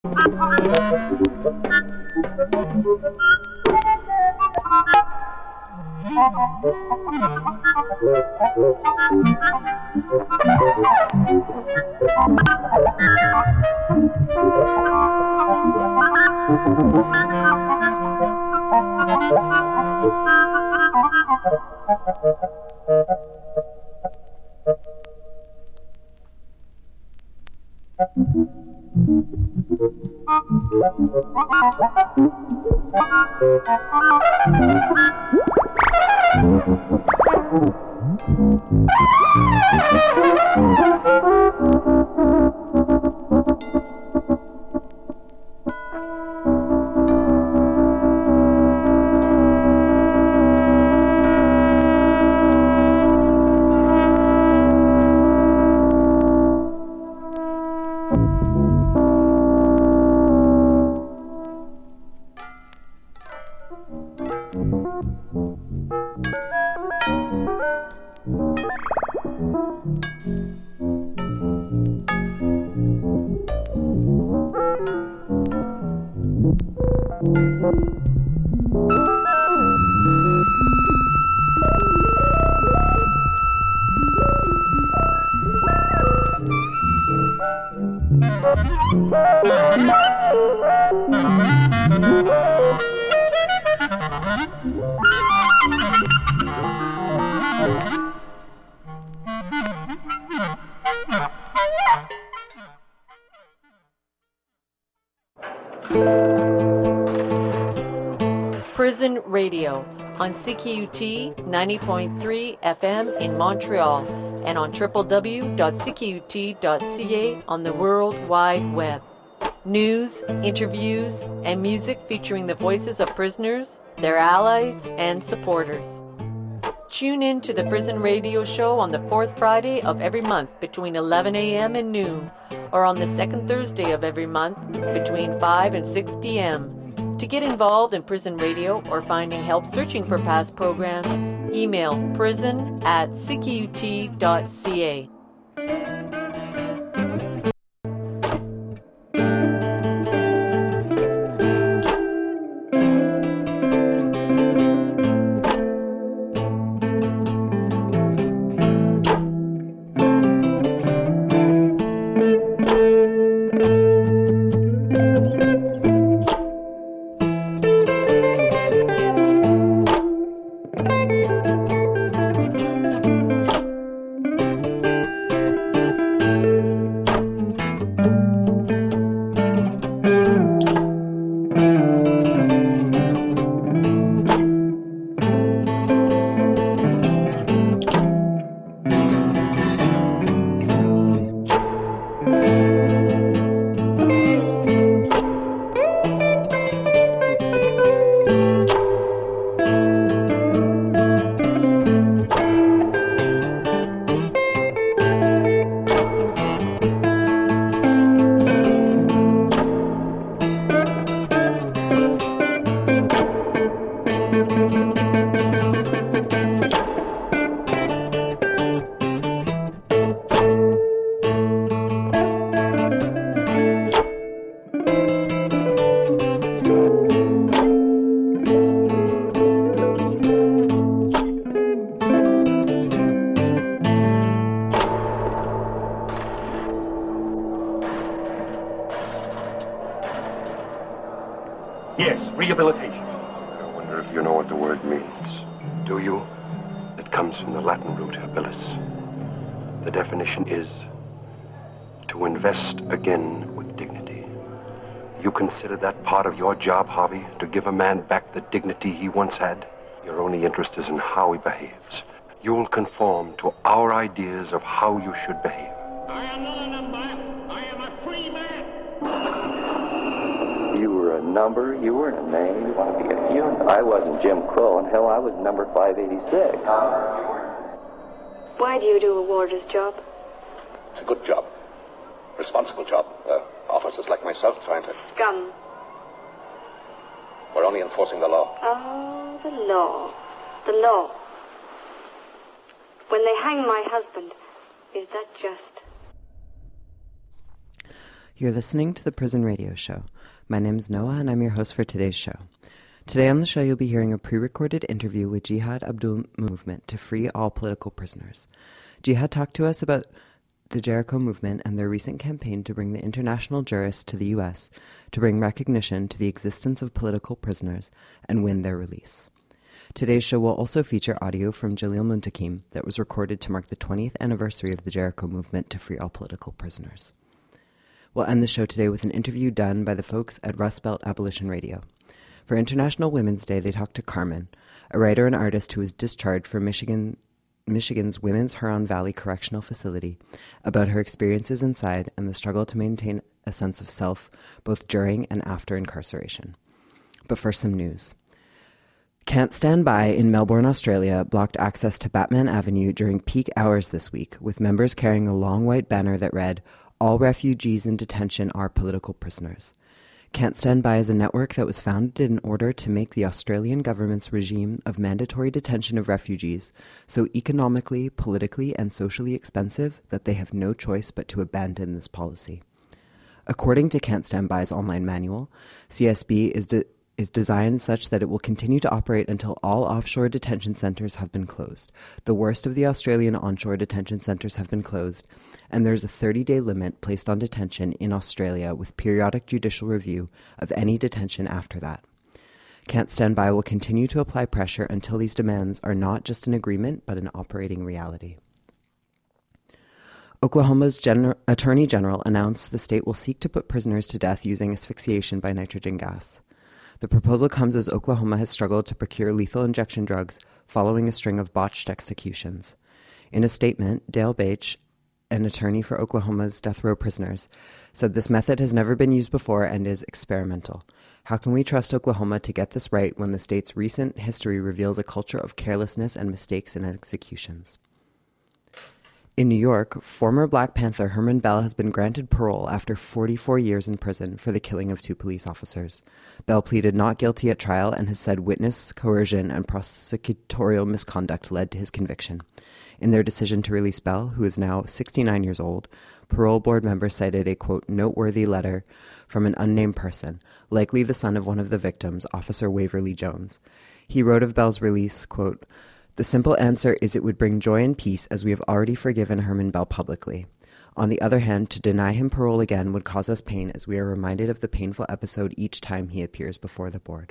Prison Radio on CKUT 90.3 FM in Montreal and on www.ckut.ca on the World Wide Web. News, interviews, and music featuring the voices of prisoners, their allies, and supporters. Tune in to the Prison Radio Show on the fourth Friday of every month between 11 a.m. and noon, or on the second Thursday of every month between 5 and 6 p.m. To get involved in Prison Radio or finding help searching for past programs, email prison@ckut.ca. Yes, rehabilitation. I wonder if you know what the word means. Do you? It comes from the Latin root habilis. The definition is to invest again with dignity. You consider that part of your job, Harvey, to give a man back the dignity he once had? Your only interest is in how he behaves. You'll conform to our ideas of how you should behave. I am not a number. I am a free man. You were a number, you weren't a name. You want to be a human. I wasn't Jim Crow, and hell, I was number 586. Why do you do a warder's job? It's a good job. Responsible job. Officers like myself trying to... Scum. We're only enforcing the law. Oh, the law. The law. When they hang my husband, is that just? You're listening to the Prison Radio Show. My name is Noah, and I'm your host for today's show. Today on the show, you'll be hearing a pre-recorded interview with Jihad Abdul movement to free all political prisoners. Jihad talked to us about the Jericho movement and their recent campaign to bring the international jurists to the U.S. to bring recognition to the existence of political prisoners and win their release. Today's show will also feature audio from Jalil Muntakim that was recorded to mark the 20th anniversary of the Jericho movement to free all political prisoners. We'll end the show today with an interview done by the folks at Rust Belt Abolition Radio. For International Women's Day, they talked to Carmen, a writer and artist who was discharged from Michigan's Women's Huron Valley Correctional Facility, about her experiences inside and the struggle to maintain a sense of self both during and after incarceration. But first, some news. Can't Stand By in Melbourne, Australia blocked access to Batman Avenue during peak hours this week, with members carrying a long white banner that read, "All refugees in detention are political prisoners." Can't Stand By is a network that was founded in order to make the Australian government's regime of mandatory detention of refugees so economically, politically, and socially expensive that they have no choice but to abandon this policy. According to Can't Stand By's online manual, CSB is designed such that it will continue to operate until all offshore detention centres have been closed. The worst of the Australian onshore detention centres have been closed, and there's a 30-day limit placed on detention in Australia with periodic judicial review of any detention after that. Can't Stand By will continue to apply pressure until these demands are not just an agreement but an operating reality. Oklahoma's Attorney General announced the state will seek to put prisoners to death using asphyxiation by nitrogen gas. The proposal comes as Oklahoma has struggled to procure lethal injection drugs following a string of botched executions. In a statement, Dale Bache, an attorney for Oklahoma's death row prisoners, said this method has never been used before and is experimental. How can we trust Oklahoma to get this right when the state's recent history reveals a culture of carelessness and mistakes in executions? In New York, former Black Panther Herman Bell has been granted parole after 44 years in prison for the killing of 2 police officers. Bell pleaded not guilty at trial and has said witness coercion and prosecutorial misconduct led to his conviction. In their decision to release Bell, who is now 69 years old, parole board members cited a, quote, noteworthy letter from an unnamed person, likely the son of one of the victims, Officer Waverly Jones. He wrote of Bell's release, quote, "The simple answer is it would bring joy and peace as we have already forgiven Herman Bell publicly. On the other hand, to deny him parole again would cause us pain as we are reminded of the painful episode each time he appears before the board."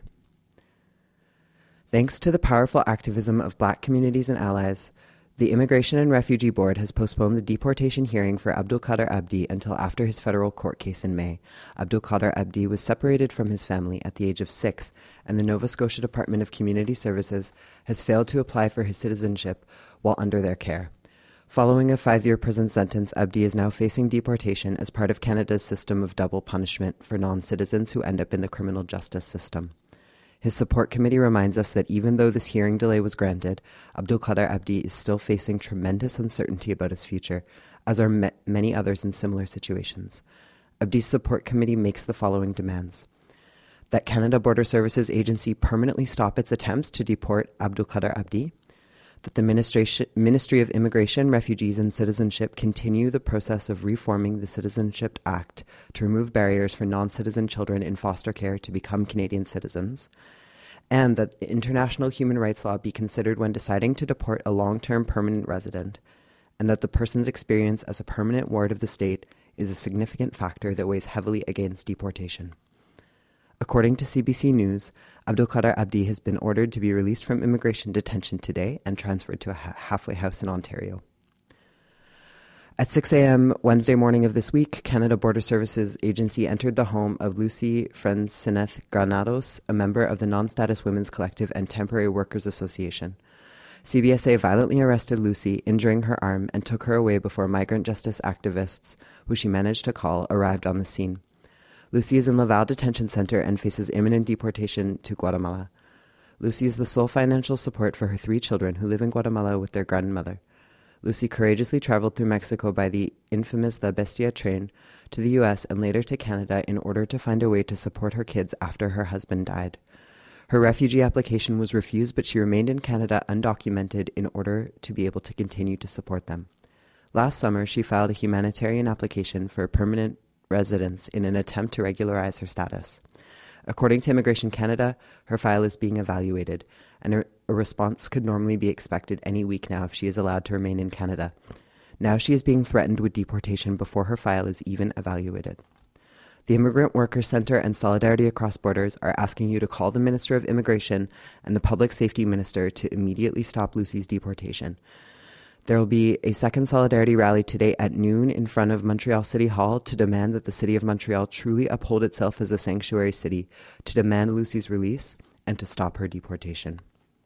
Thanks to the powerful activism of Black communities and allies, the Immigration and Refugee Board has postponed the deportation hearing for Abdulkader Abdi until after his federal court case in May. Abdulkader Abdi was separated from his family at the age of 6, and the Nova Scotia Department of Community Services has failed to apply for his citizenship while under their care. Following a 5-year prison sentence, Abdi is now facing deportation as part of Canada's system of double punishment for non-citizens who end up in the criminal justice system. His support committee reminds us that even though this hearing delay was granted, Abdulkader Abdi is still facing tremendous uncertainty about his future, as are many others in similar situations. Abdi's support committee makes the following demands: that Canada Border Services Agency permanently stop its attempts to deport Abdulkader Abdi, that the Ministry of Immigration, Refugees and Citizenship continue the process of reforming the Citizenship Act to remove barriers for non-citizen children in foster care to become Canadian citizens, and that international human rights law be considered when deciding to deport a long-term permanent resident, and that the person's experience as a permanent ward of the state is a significant factor that weighs heavily against deportation. According to CBC News, Abdulkader Abdi has been ordered to be released from immigration detention today and transferred to a halfway house in Ontario. At 6 a.m. Wednesday morning of this week, Canada Border Services Agency entered the home of Lucy Francineth Granados, a member of the Non-Status Women's Collective and Temporary Workers Association. CBSA violently arrested Lucy, injuring her arm, and took her away before migrant justice activists, who she managed to call, arrived on the scene. Lucy is in Laval Detention Center and faces imminent deportation to Guatemala. Lucy is the sole financial support for her 3 children who live in Guatemala with their grandmother. Lucy courageously traveled through Mexico by the infamous La Bestia train to the U.S. and later to Canada in order to find a way to support her kids after her husband died. Her refugee application was refused, but she remained in Canada undocumented in order to be able to continue to support them. Last summer, she filed a humanitarian application for permanent residence in an attempt to regularize her status. According to Immigration Canada, her file is being evaluated, and a response could normally be expected any week now if she is allowed to remain in Canada. Now she is being threatened with deportation before her file is even evaluated. The Immigrant Workers Centre and Solidarity Across Borders are asking you to call the Minister of Immigration and the Public Safety Minister to immediately stop Lucy's deportation. There will be a second Solidarity rally today at noon in front of Montreal City Hall to demand that the City of Montreal truly uphold itself as a sanctuary city, to demand Lucy's release, and to stop her deportation.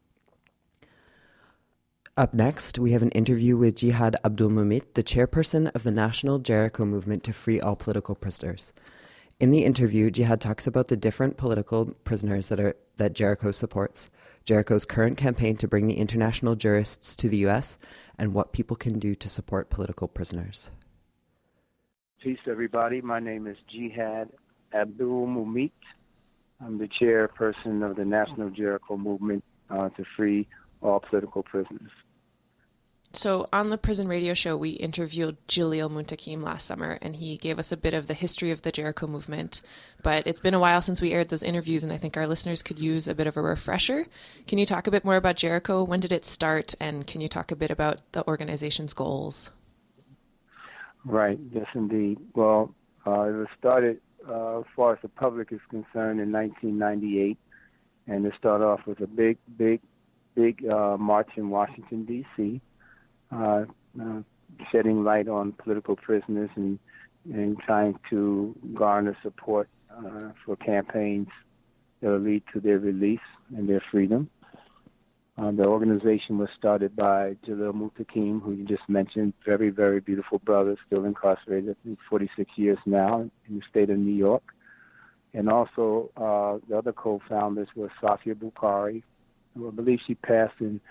Up next, we have an interview with Jihad Abdulmumit, the chairperson of the National Jericho Movement to Free All Political Prisoners. In the interview, Jihad talks about the different political prisoners that Jericho supports, Jericho's current campaign to bring the international jurists to the U.S., and what people can do to support political prisoners. Peace, everybody. My name is Jihad Abdulmumit. I'm the chairperson of the National Jericho Movement to Free All Political Prisoners. So on the Prison Radio Show, we interviewed Jalil Muntakim last summer, and he gave us a bit of the history of the Jericho movement. But it's been a while since we aired those interviews, and I think our listeners could use a bit of a refresher. Can you talk a bit more about Jericho? When did it start? And can you talk a bit about the organization's goals? Right. Yes, indeed. Well, it was started, as far as the public is concerned, in 1998. And it started off with a big march in Washington, D.C., shedding light on political prisoners and trying to garner support for campaigns that will lead to their release and their freedom. The organization was started by Jalil Muntakim, who you just mentioned, very, very beautiful brother, still incarcerated, I think 46 years now in the state of New York. And also the other co-founders were Safia Bukhari, who I believe she passed in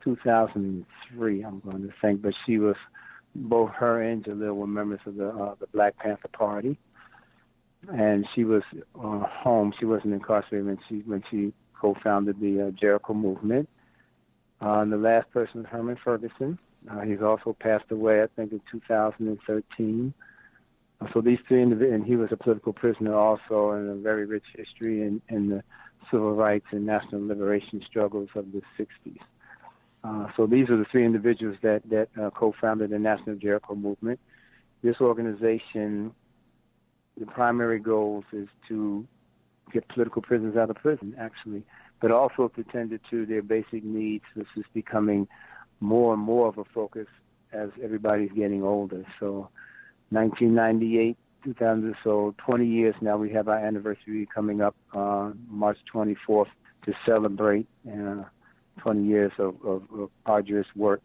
2003, I'm going to think, but she was, both her and Jalil were members of the Black Panther Party, and she was home. She wasn't incarcerated when she co-founded the Jericho movement. And the last person was Herman Ferguson. He's also passed away, I think, in 2013. So these three individuals, and he was a political prisoner also, and a very rich history in the civil rights and national liberation struggles of the 60s. So these are the three individuals that co-founded the National Jericho Movement. This organization, the primary goals is to get political prisoners out of prison, actually, but also to tend to their basic needs, which is becoming more and more of a focus as everybody's getting older. So 1998, 2000, so 20 years now. We have our anniversary coming up on March 24th to celebrate 20 years of arduous work.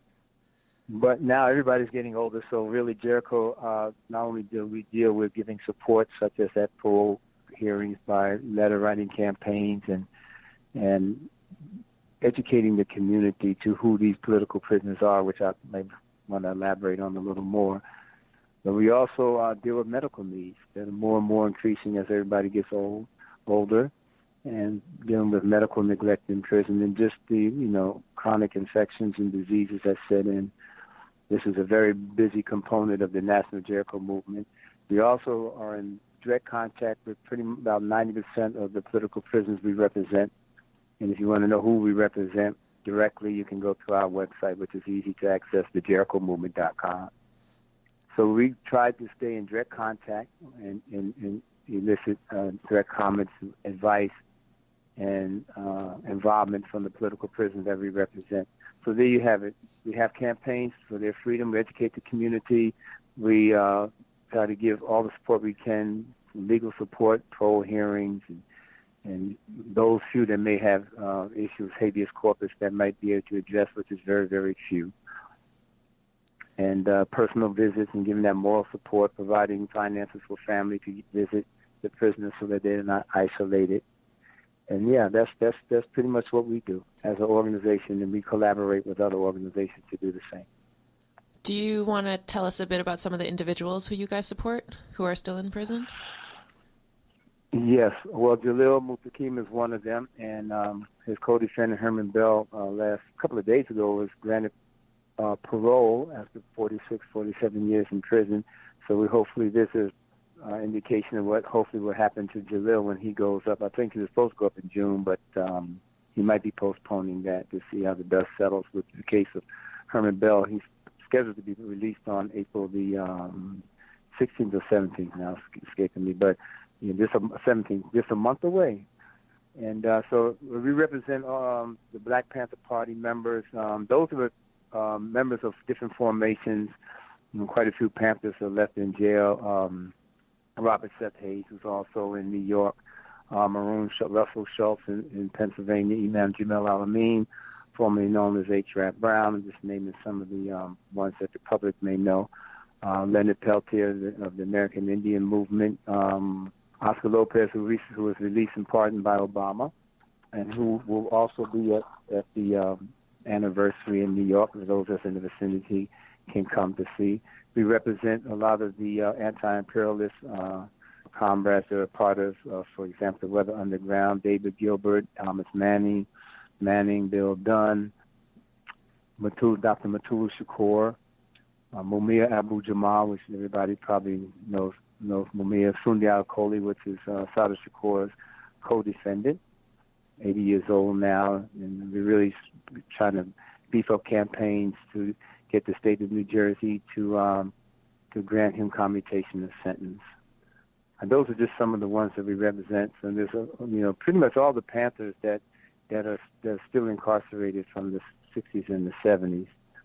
But now everybody's getting older, so really Jericho, not only do we deal with giving support such as at parole hearings by letter writing campaigns and educating the community to who these political prisoners are, which I may want to elaborate on a little more. But we also deal with medical needs that are more and more increasing as everybody gets older, and dealing with medical neglect in prison and just the, chronic infections and diseases that set in. This is a very busy component of the National Jericho Movement. We also are in direct contact with about 90% of the political prisoners we represent. And if you want to know who we represent directly, you can go to our website, which is easy to access, thejerichomovement.com. So we tried to stay in direct contact and elicit direct comments, advice, and involvement from the political prisoners that we represent. So there you have it. We have campaigns for their freedom. We educate the community. We try to give all the support we can, legal support, parole hearings, and those few that may have issues, habeas corpus, that might be able to address, which is very, very few. And personal visits and giving them moral support, providing finances for family to visit the prisoners so that they're not isolated. And yeah, that's pretty much what we do as an organization, and we collaborate with other organizations to do the same. Do you want to tell us a bit about some of the individuals who you guys support who are still in prison? Yes. Well, Jalil Muntakim is one of them, and his co-defendant Herman Bell last couple of days ago was granted parole after 47 years in prison. So hopefully this is indication of what hopefully will happen to Jalil when he goes up. I think he was supposed to go up in June, but he might be postponing that to see how the dust settles with the case of Herman Bell. He's scheduled to be released on April the 16th or 17th. Now it's escaping me, but this 17th, just a month away. And so we represent the Black Panther Party members. Those are members of different formations. Quite a few Panthers are left in jail. Robert Seth Hayes, who's also in New York. Russell Schultz in Pennsylvania. Imam Jamil Al-Amin, formerly known as H. Rap Brown. I'm just naming some of the ones that the public may know. Leonard Peltier of the American Indian Movement. Oscar Lopez, who was released and pardoned by Obama, and who will also be at the anniversary in New York, for those that's in the vicinity can come to see. We represent a lot of the anti-imperialist comrades that are part of, for example, the Weather Underground, David Gilbert, Thomas Manning, Bill Dunn, Dr. Matul Shakur, Mumia Abu-Jamal, which everybody probably knows Mumia, Fundi Al-Kholi, which is Sada Shakur's co-defendant, 80 years old now, and we're really trying to beef up campaigns to get the state of New Jersey to grant him commutation of sentence. And those are just some of the ones that we represent. And there's pretty much all the Panthers that are still incarcerated from the 60s and the 70s.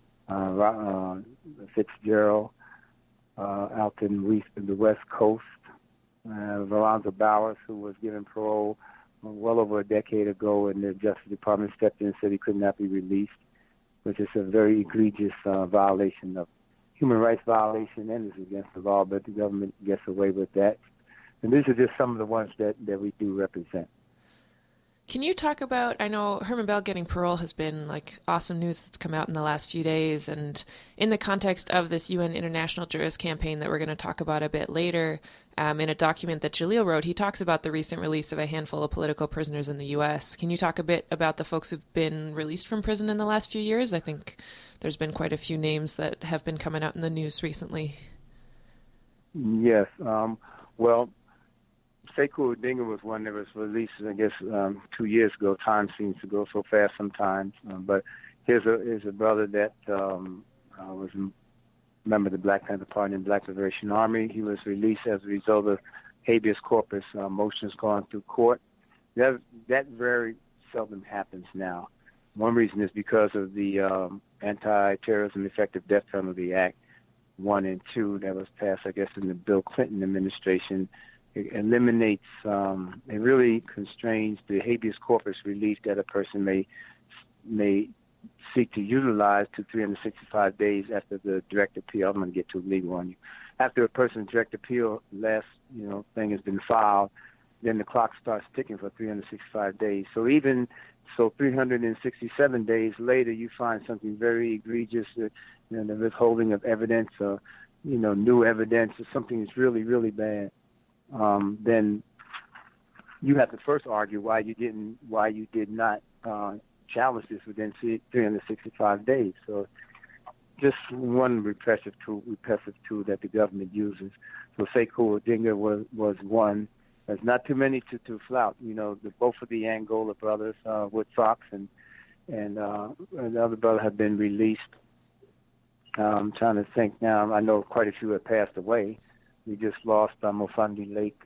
Fitzgerald, out in the West Coast, Veronza Bowers, who was given parole well over a decade ago, and the Justice Department stepped in and said he could not be released, which is a very egregious violation of human rights violation and is against the law, but the government gets away with that. And these are just some of the ones that we do represent. Can you talk about, I know Herman Bell getting parole has been like awesome news that's come out in the last few days, and in the context of this UN International Jurist campaign that we're going to talk about a bit later, in a document that Jalil wrote, he talks about the recent release of a handful of political prisoners in the U.S. Can you talk a bit about the folks who've been released from prison in the last few years? I think there's been quite a few names that have been coming out in the news recently. Yes. Well, Sekou Odinga was one that was released, I guess, 2 years ago. Time seems to go so fast sometimes. But here's a brother that was a member of the Black Panther Party and Black Liberation Army. He was released as a result of habeas corpus motions going through court. That very seldom happens now. One reason is because of the Anti-Terrorism Effective Death Penalty Act 1 and 2 that was passed, I guess, in the Bill Clinton administration. It eliminates, it really constrains the habeas corpus relief that a person may seek to utilize to 365 days after the direct appeal. I'm going to get too legal on you. After a person's direct appeal thing has been filed, then the clock starts ticking for 365 days. So 367 days later, you find something very egregious, the withholding of evidence or, new evidence or something that's really, really bad. Then you have to first argue why you did not challenge this within 365 days. So just one repressive tool that the government uses. So Sekou Odinga was one. There's not too many to flout. Both of the Angola brothers, Wood Fox and the other brother have been released. I'm trying to think now. I know quite a few have passed away. We just lost Mofandi Lake.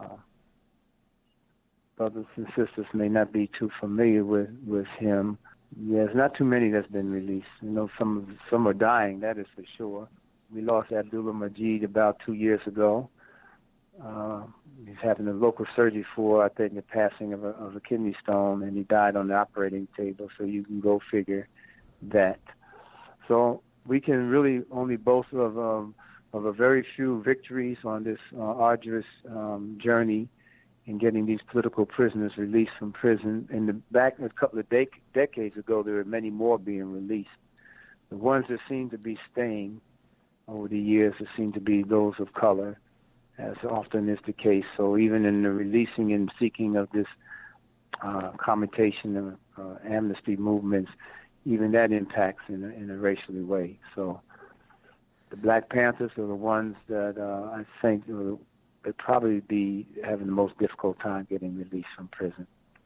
Brothers and sisters may not be too familiar with him. There's not too many that's been released. Some are dying, that is for sure. We lost Abdullah Majid about 2 years ago. He's having a local surgery for, I think, the passing of a kidney stone, and he died on the operating table, so you can go figure that. So we can really only boast of a very few victories on this arduous journey in getting these political prisoners released from prison. Back a couple of decades ago, there were many more being released. The ones that seem to be staying over the years seem to be those of color, as often is the case. So even in the releasing and seeking of this commutation of amnesty movements, even that impacts in a racial way. So the Black Panthers are the ones that I think would probably be having the most difficult time getting released from prison.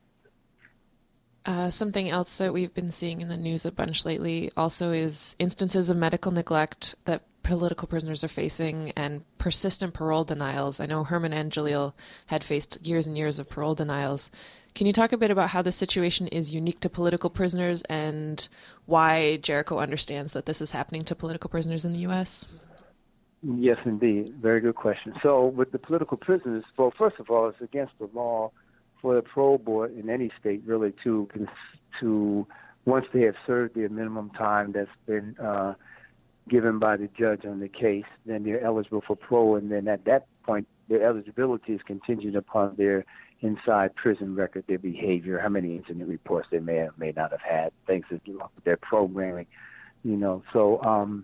Something else that we've been seeing in the news a bunch lately also is instances of medical neglect that political prisoners are facing and persistent parole denials. I know Herman and Jaleel had faced years and years of parole denials. Can you talk a bit about how the situation is unique to political prisoners and why Jericho understands that this is happening to political prisoners in the U.S.? Yes, indeed. Very good question. So with the political prisoners, well, first of all, it's against the law for the parole board in any state really to once they have served their minimum time that's been given by the judge on the case, then they're eligible for parole, and then at that point their eligibility is contingent upon their inside prison record, their behavior, how many incident reports they may or may not have had, things that do with their programming, So,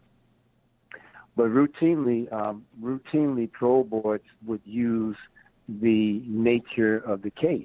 but routinely parole boards would use the nature of the case,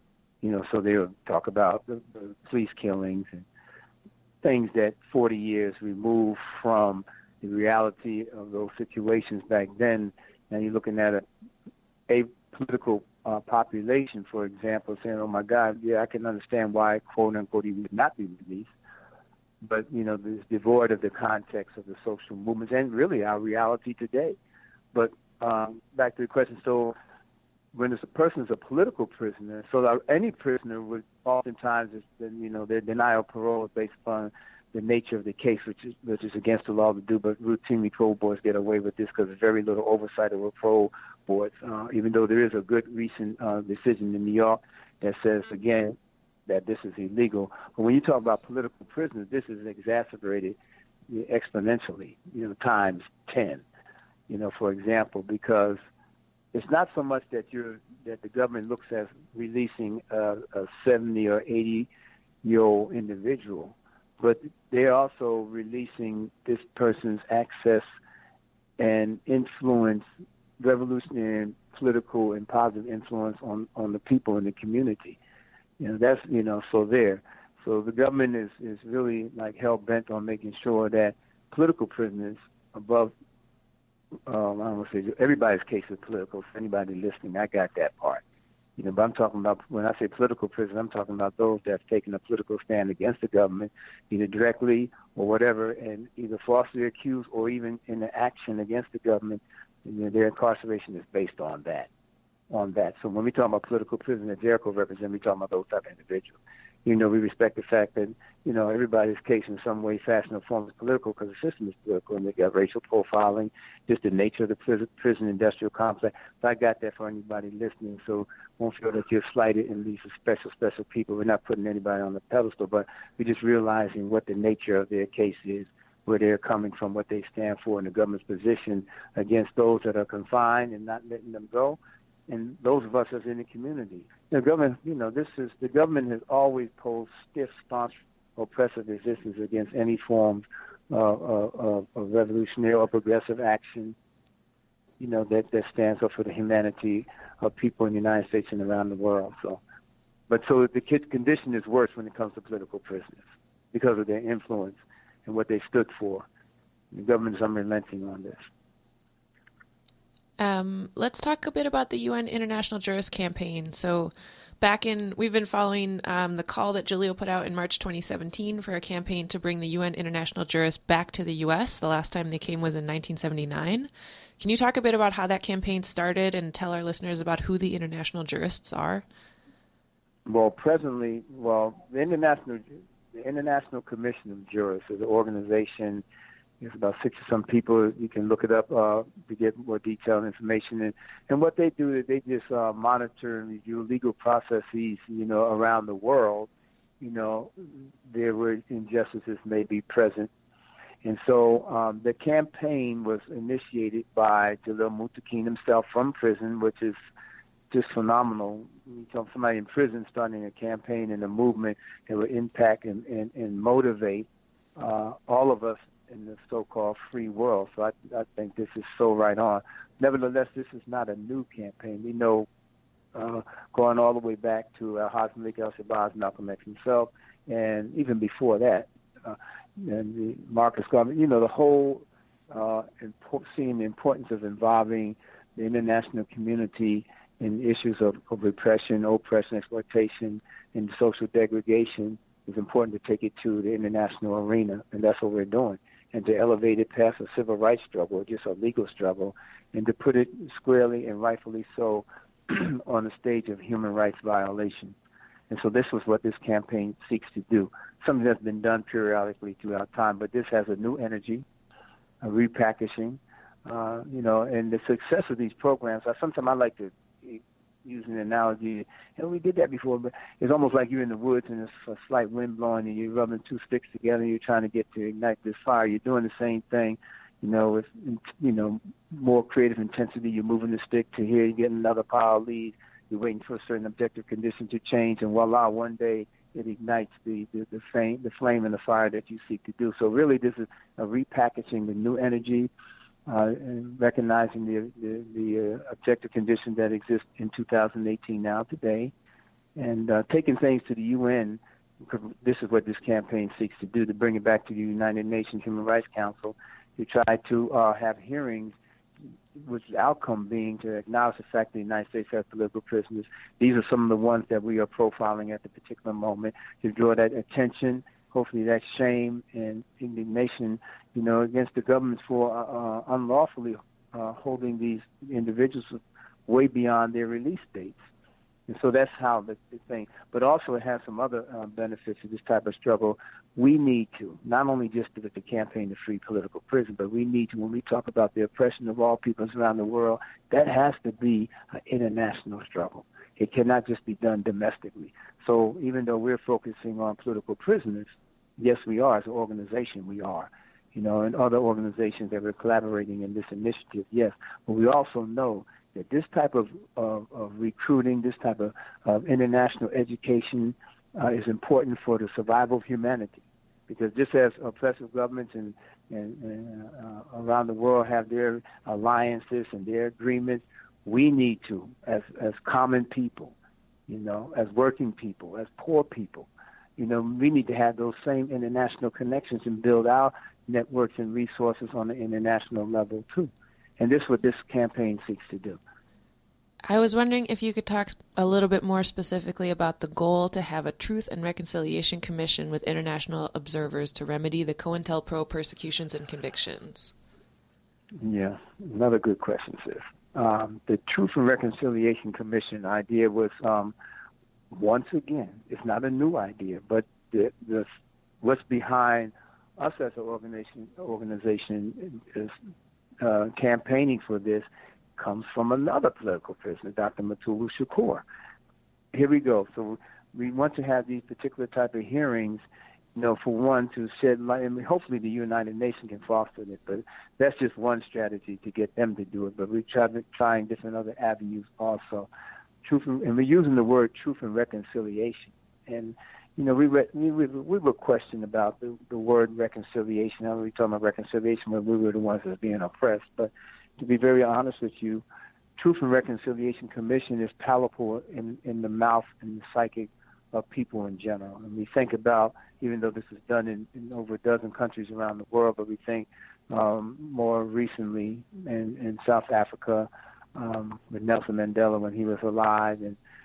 so they would talk about the police killings and things that 40 years removed from the reality of those situations back then. Now you're looking at a political population, for example, saying, oh my God, yeah, I can understand why, quote unquote, he would not be released. But, it's devoid of the context of the social movements and really our reality today. But back to the question, so when a person is a political prisoner, so any prisoner would oftentimes, their denial of parole is based upon the nature of the case, which is against the law to do, but routinely parole boards get away with this because there's very little oversight over parole boards, even though there is a good recent decision in New York that says, again, that this is illegal. But when you talk about political prisoners, this is exacerbated exponentially, times 10, for example, because it's not so much that the government looks at releasing a 70 or 80-year-old individual, but they're also releasing this person's access and influence, revolutionary and political and positive influence on the people in the community. That's, so there. So the government is really like hell-bent on making sure that political prisoners above, I don't want to say everybody's case is political. For anybody listening, I got that part. But I'm talking about, when I say political prisoners, I'm talking about those that have taken a political stand against the government, either directly or whatever, and either falsely accused or even in the action against the government. Their incarceration is based on that. So when we talk about political prisoners that Jericho represents, we talk about those type of individuals. We respect the fact that, everybody's case in some way, fashion, or form is political because the system is political, and they got racial profiling, just the nature of the prison industrial complex. So I got that for anybody listening, so won't feel that you're slighted and these are special people. We're not putting anybody on the pedestal, but we're just realizing what the nature of their case is, where they're coming from, what they stand for, and the government's position against those that are confined and not letting them go. And those of us as in the community. The government, the government has always posed stiff, staunch, oppressive resistance against any form of revolutionary or progressive action, that stands up for the humanity of people in the United States and around the world. So the kid's condition is worse when it comes to political prisoners because of their influence and what they stood for. The government is unrelenting on this. Let's talk a bit about the UN International Jurist Campaign. So we've been following the call that Jaleel put out in March 2017 for a campaign to bring the UN International Jurists back to the U.S. The last time they came was in 1979. Can you talk a bit about how that campaign started and tell our listeners about who the international jurists are? Well, presently, the International Commission of Jurists is an organization. There's about 60-some people. You can look it up to get more detailed information. And what they do is they just monitor and review legal processes, around the world, there where injustices may be present. And so the campaign was initiated by Jaleel Muntaqim himself from prison, which is just phenomenal. Somebody in prison starting a campaign and a movement that would impact and motivate all of us in the so-called free world. So I think this is so right on. Nevertheless, this is not a new campaign. We know going all the way back to Hasan Malik El-Shabazz, Malcolm X himself, and even before that, and Marcus Garvey, the whole seeing the importance of involving the international community in issues of repression, oppression, exploitation, and social degradation, it's important to take it to the international arena, and that's what we're doing. And to elevate it past a civil rights struggle, or just a legal struggle, and to put it squarely and rightfully so on the stage of human rights violation. And so this was what this campaign seeks to do, something that's been done periodically throughout time, but this has a new energy, a repackaging, and the success of these programs. Sometimes I like to use an analogy. We did that before, but it's almost like you're in the woods and there's a slight wind blowing and you're rubbing two sticks together and you're trying to get to ignite this fire. You're doing the same thing, with, more creative intensity. You're moving the stick to here, you're getting another pile of leaves. You're waiting for a certain objective condition to change, and voila, one day it ignites the flame and the fire that you seek to do. So really this is a repackaging the new energy, and recognizing the objective conditions that exist in 2018 now today, and taking things to the UN. This is what this campaign seeks to do, to bring it back to the United Nations Human Rights Council, to try to have hearings, with the outcome being to acknowledge the fact that the United States has political prisoners. These are some of the ones that we are profiling at the particular moment, to draw that attention, hopefully that shame and indignation, against the governments for unlawfully holding these individuals way beyond their release dates. And so that's how the thing. But also it has some other benefits of this type of struggle. We need to, not only just with the campaign to free political prisoners, but we need to, when we talk about the oppression of all peoples around the world, that has to be an international struggle. It cannot just be done domestically. So even though we're focusing on political prisoners, yes, we are. As an organization, we are. And other organizations that we're collaborating in this initiative, yes. But we also know that this type of recruiting, this type of international education is important for the survival of humanity. Because just as oppressive governments and around the world have their alliances and their agreements, we need to, as common people, as working people, as poor people, we need to have those same international connections and build our networks and resources on the international level too. And this is what this campaign seeks to do. I was wondering if you could talk a little bit more specifically about the goal to have a Truth and Reconciliation Commission with international observers to remedy the COINTELPRO persecutions and convictions. Yeah, another good question, sis. The Truth and Reconciliation Commission idea was, once again, it's not a new idea, but what's behind us as an organization is campaigning for this comes from another political prisoner, Dr. Mutulu Shakur. Here we go. So we want to have these particular type of hearings, for one, to shed light, and hopefully the United Nations can foster it, but that's just one strategy to get them to do it. But we're trying different other avenues also. And we're using the word truth and reconciliation. And, we were questioned about the word reconciliation. I know we talking about reconciliation when we were the ones that were being oppressed, but to be very honest with you, Truth and Reconciliation Commission is palatable in the mouth and the psychic of people in general. And we think about, even though this is done in over a dozen countries around the world, but we think more recently in South Africa with Nelson Mandela when he was alive,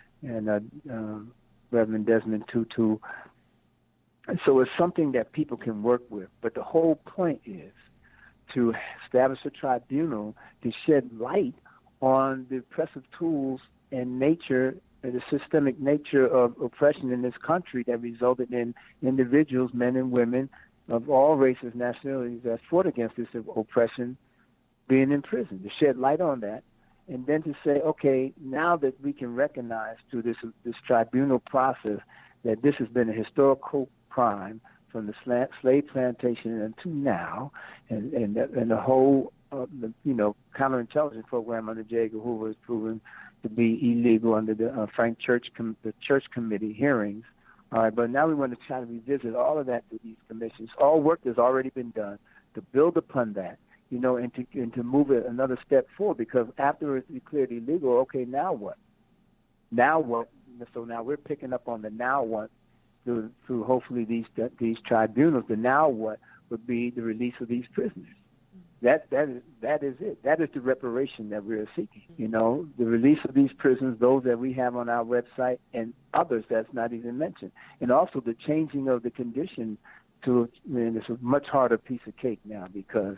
and Reverend Desmond Tutu. And so it's something that people can work with. But the whole point is to establish a tribunal to shed light on the oppressive tools and nature, the systemic nature of oppression in this country that resulted in individuals, men and women of all races, nationalities, that fought against this oppression being in prison, to shed light on that, and then to say, okay, now that we can recognize through this tribunal process that this has been a historical crime from the slave plantation until now, and the whole counterintelligence program under J. Edgar Hoover was proven to be illegal under the the Church Committee hearings. All right, but now we want to try to revisit all of that through these commissions. All work has already been done to build upon that, and to move it another step forward. Because after it's declared illegal, okay, now what? Now what? So now we're picking up on the now what through hopefully these tribunals. The now what would be the release of these prisoners. that is it. That is the reparation that we're seeking. You know, the release of these prisoners, those that we have on our website, and others that's not even mentioned, and also the changing of the condition to. It's a much harder piece of cake now because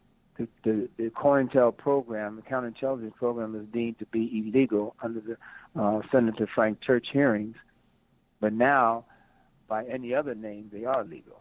the COINTEL program, the counterintelligence program, is deemed to be illegal under the Senator Frank Church hearings, but now by any other name they are legal.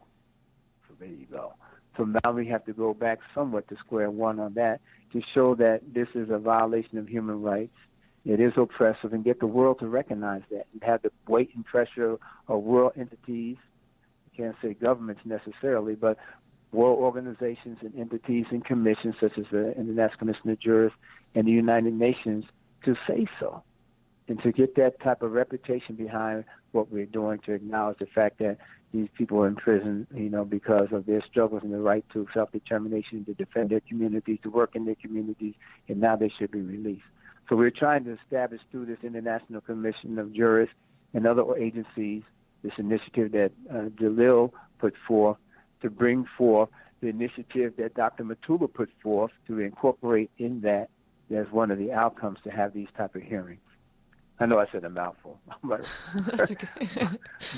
So there you go. So now we have to go back somewhat to square one on that to show that this is a violation of human rights. It is oppressive, and get the world to recognize that and have the weight and pressure of world entities. I can't say governments necessarily, but world organizations and entities and commissions such as the International Commission of Jurists and the United Nations to say so and to get that type of reputation behind what we're doing, to acknowledge the fact that these people are in prison, you know, because of their struggles and the right to self-determination, to defend their communities, to work in their communities, and now they should be released. So we're trying to establish through this International Commission of Jurists and other agencies this initiative that Jalil put forth to bring forth the initiative that Dr. Motula put forth to incorporate in that as one of the outcomes to have these type of hearings. I know I said a mouthful. That's okay. I'm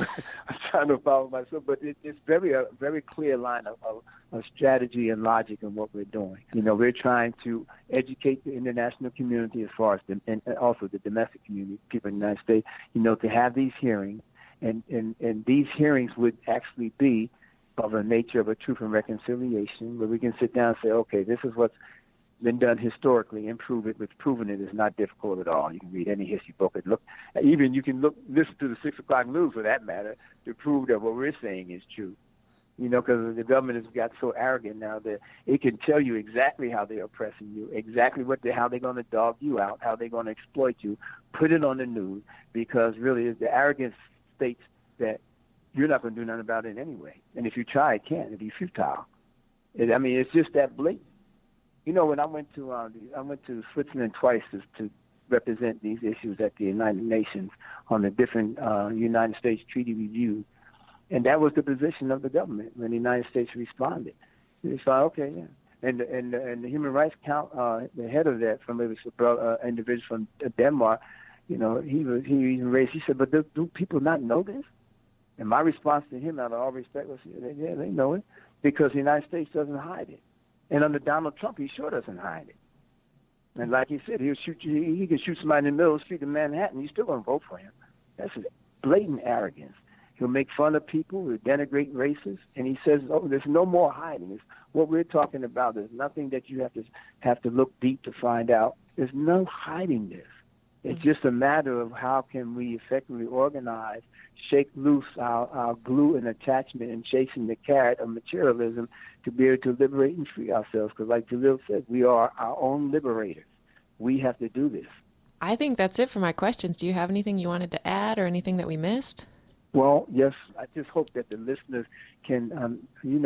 trying to follow myself, but it's a very clear line of strategy and logic in what we're doing. You know, we're trying to educate the international community as far as and also the domestic community, people in the United States, you know, to have these hearings, and these hearings would actually be of a nature of a truth and reconciliation, where we can sit down and say, okay, this is what's been done historically, and prove it, which proving it is not difficult at all. You can read any history book and you can listen to the 6 o'clock news for that matter to prove that what we're saying is true. You know, because the government has got so arrogant now that it can tell you exactly how they're oppressing you, exactly how they're going to dog you out, how they're going to exploit you, put it on the news, because really the arrogance states that you're not going to do nothing about it anyway. And if you try, it can't. It'd be futile. It's just that blatant. You know, when I went to Switzerland twice to represent these issues at the United Nations on the different United States treaty reviews, and that was the position of the government when the United States responded. They said, okay, yeah. And the Human Rights Council, the head of that, from it was an individual from Denmark, you know, he even raised. He said, but do people not know this? And my response to him, out of all respect, was, yeah, they know it, because the United States doesn't hide it. And under Donald Trump, he sure doesn't hide it. And like he said, he'll shoot you. He can shoot somebody in the middle of the street in Manhattan. You're still going to vote for him. That's blatant arrogance. He'll make fun of people. He'll denigrate races. And he says, oh, there's no more hiding. It's what we're talking about. There's nothing that you have to look deep to find out. There's no hiding this. It's just a matter of how can we effectively organize, shake loose our glue and attachment and chasing the carrot of materialism to be able to liberate and free ourselves. Because like Jalil said, we are our own liberators. We have to do this. I think that's it for my questions. Do you have anything you wanted to add or anything that we missed? Well, yes. I just hope that the listeners can,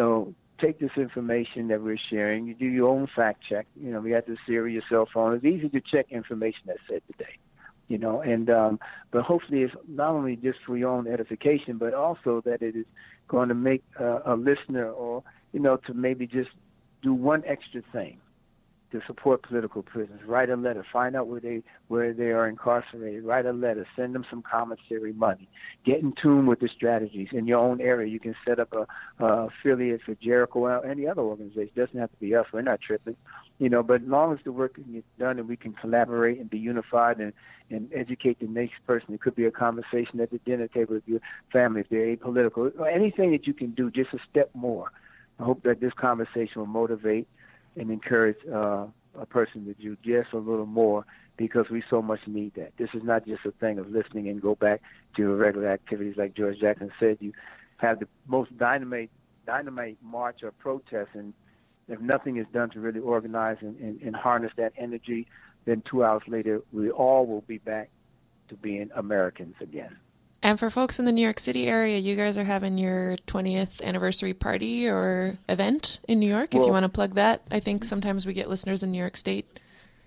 take this information that we're sharing. You do your own fact check. You know, we have to Siri your cell phone. It's easy to check information that's said today. You know, and but hopefully it's not only just for your own edification, but also that it is going to make a listener, or, you know, to maybe just do one extra thing to support political prisoners. Write a letter. Find out where they are incarcerated. Write a letter. Send them some commissary money. Get in tune with the strategies in your own area. You can set up a affiliate for Jericho or any other organization. It doesn't have to be us. We're not tripping. You know, but as long as the work can get done and we can collaborate and be unified and educate the next person, it could be a conversation at the dinner table with your family if they're apolitical. Anything that you can do, just a step more. I hope that this conversation will motivate and encourage a person to do just a little more, because we so much need that. This is not just a thing of listening and go back to your regular activities. Like George Jackson said, you have the most dynamite march or protest, and if nothing is done to really organize and harness that energy, then 2 hours later, we all will be back to being Americans again. And for folks in the New York City area, you guys are having your 20th anniversary party or event in New York, if you want to plug that. I think sometimes we get listeners in New York State.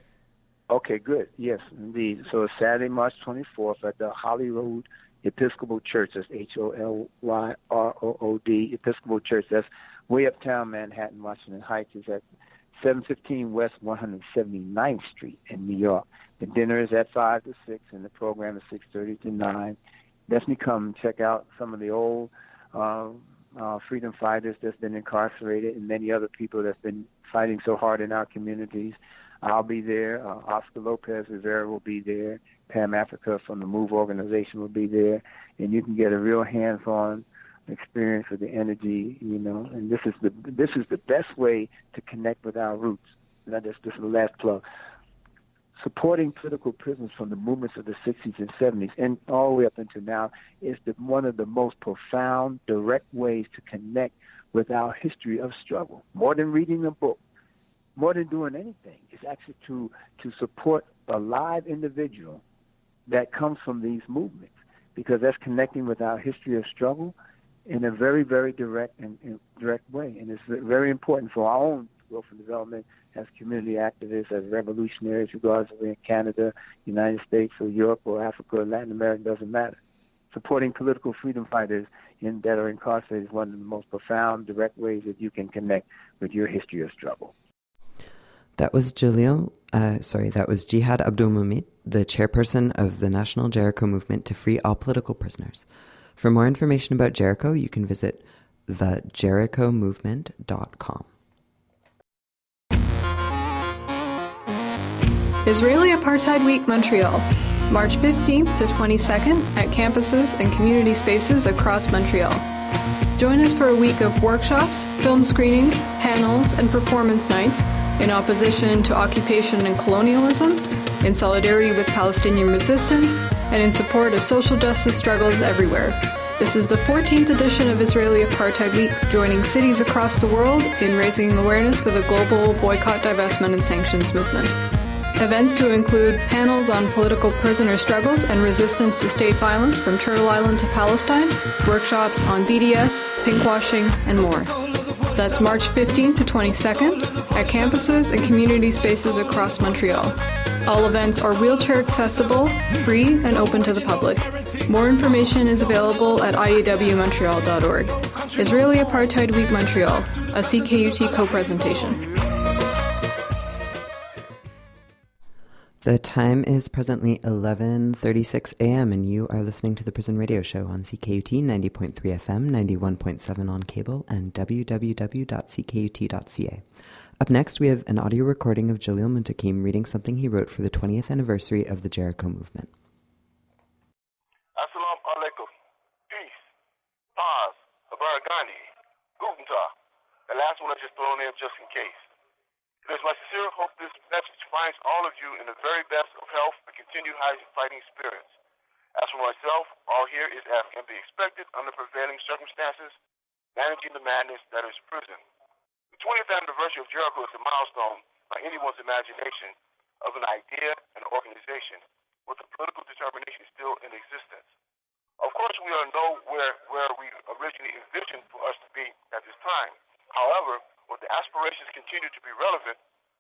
Okay, good. Yes, indeed. So it's Saturday, March 24th at the Holyrood Episcopal Church. That's Holyrood Episcopal Church. That's way uptown Manhattan, Washington Heights. Is at 715 West 179th Street in New York. The dinner is at 5 to 6, and the program is 6:30 to 9. Definitely come and check out some of the old freedom fighters that's been incarcerated and many other people that's been fighting so hard in our communities. I'll be there. Oscar Lopez Rivera will be there. Pam Africa from the MOVE organization will be there. And you can get a real hands-on experience with the energy, and this is the best way to connect with our roots. This is the last plug. Supporting political prisoners from the movements of the 60s and 70s and all the way up until now is one of the most profound, direct ways to connect with our history of struggle. More than reading a book, more than doing anything, it's actually to support a live individual that comes from these movements, because that's connecting with our history of struggle in a very, very direct way. And it's very important for our own growth and development as community activists, as revolutionaries, regardless of in Canada, United States, or Europe, or Africa, or Latin America, doesn't matter. Supporting political freedom fighters that are incarcerated is one of the most profound, direct ways that you can connect with your history of struggle. That was Jihad Abdul Mumit, the chairperson of the National Jericho Movement to free all political prisoners. For more information about Jericho, you can visit thejerichomovement.com. Israeli Apartheid Week Montreal, March 15th to 22nd at campuses and community spaces across Montreal. Join us for a week of workshops, film screenings, panels, and performance nights in opposition to occupation and colonialism, in solidarity with Palestinian resistance, and in support of social justice struggles everywhere. This is the 14th edition of Israeli Apartheid Week, joining cities across the world in raising awareness for the global boycott, divestment, and sanctions movement. Events to include panels on political prisoner struggles and resistance to state violence from Turtle Island to Palestine, workshops on BDS, pinkwashing, and more. That's March 15th to 22nd at campuses and community spaces across Montreal. All events are wheelchair accessible, free, and open to the public. More information is available at iawmontreal.org. Israeli Apartheid Week Montreal, a CKUT co-presentation. The time is presently 11:36 a.m. and you are listening to the Prison Radio Show on CKUT 90.3 FM, 91.7 on cable, and www.ckut.ca. Up next, we have an audio recording of Jalil Muntaqim reading something he wrote for the 20th anniversary of the Jericho movement. Assalamu alaikum. Peace. Paz. Abaragani. Guten Tag. The last one I just thrown in just in case. It is my sincere hope this message finds all of you in the very best of health and continued high fighting spirits. As for myself, all here is as can be expected under prevailing circumstances, managing the madness that is prison. The 20th anniversary of Jericho is a milestone by anyone's imagination of an idea and organization with the political determination still in existence. Of course, we are nowhere where we originally envisioned for us to be at this time. However, when the aspirations continue to be relevant,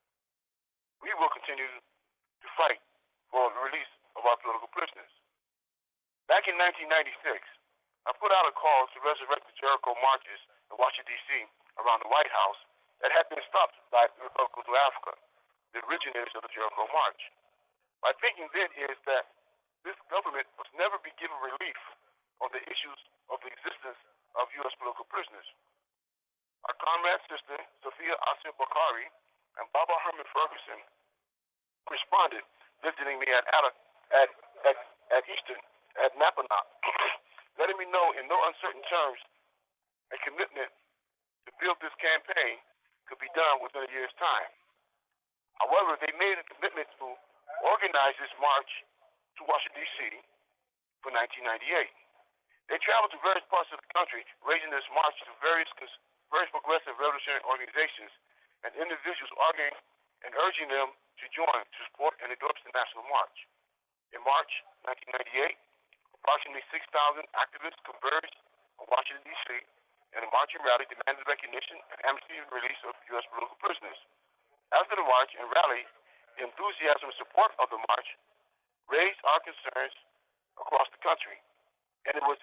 we will continue to fight for the release of our political prisoners. Back in 1996, I put out a call to resurrect the Jericho marches in Washington, D.C. around the White House that had been stopped by the Republicans of Africa, the originators of the Jericho March. My thinking then is that this government must never be given relief on the issues of the existence of U.S. political prisoners. Our comrade sister, Sophia Asif Bakari, and Baba Herman Ferguson responded, visiting me at Easton, at Mappanock, letting me know in no uncertain terms a commitment to build this campaign could be done within a year's time. However, they made a commitment to organize this march to Washington, D.C. for 1998. They traveled to various parts of the country, raising this march to various progressive revolutionary organizations and individuals arguing and urging them to join to support and endorse the National March. In March 1998, approximately 6,000 activists converged on Washington, D.C. in a marching rally demanding recognition and amnesty and release of U.S. political prisoners. After the march and rally, the enthusiasm and support of the march raised our concerns across the country, and it was